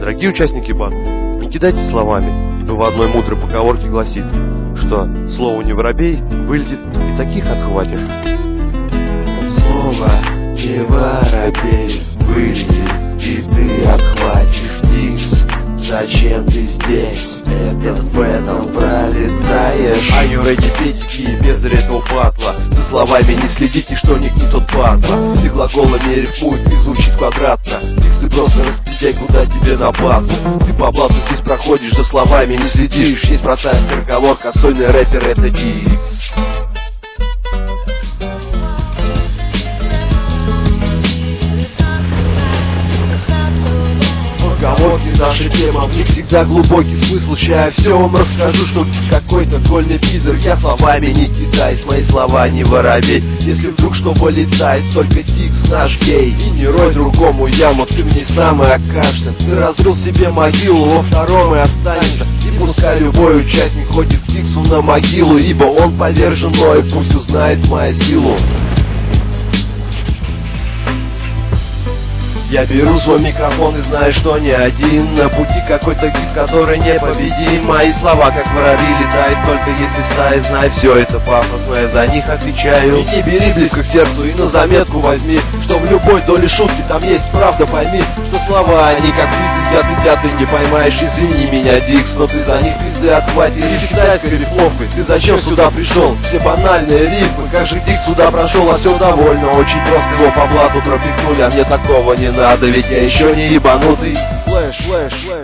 Дорогие участники батла, не кидайте словами, ибо в одной мудрой поговорке гласит, что слово не воробей вылетит и таких отхватишь. Слово не воробей вылетит и ты отхватишь. Дикс, зачем ты здесь? Этот бэтл пролетаешь. А юреки петики без этого батла. За словами не следите, что них не тот батла. Все глаголами рифмуют и звучит квадратно. Дикс, ты просто распределяй, куда тебе на батл. Ты по блату здесь проходишь, за словами не следишь. Есть простая скороговорка, сольный рэпер — это Дикс. Поговорки — наша тема, в них всегда глубокий смысл. Ща я все вам расскажу, что здесь какой-то кольный пидор. Я словами не кидаюсь, мои слова не воробей. Если вдруг что вылетает, только Дикс наш гей. И не рой другому яму, ты в ней сам и окажешься. Ты разрыл себе могилу, во втором и останешься. И пускай любой участник ходит к Диксу на могилу, ибо он повержен, но и пусть узнает мою силу. Я беру свой микрофон и знаю, что не один. На пути какой-то гиз, который непобедим. Мои слова, как воробьи, летают только если стая знает. Все это пафос, но я за них отвечаю. И не бери близко к сердцу, и на заметку возьми, что в любой доле шутки там есть правда. Пойми, что слова, они как пиздят и ты не поймаешь. Извини меня, Дикс, но ты за них пизды отхватишь. И с китайской рифмовкой ты зачем сюда пришел? Все банальные рифмы, как же Дикс сюда прошел? А все довольно, очень просто его по блату пропихнули. А мне такого не надо, ведь я еще не ебанутый. Флэш, флэш, флэш.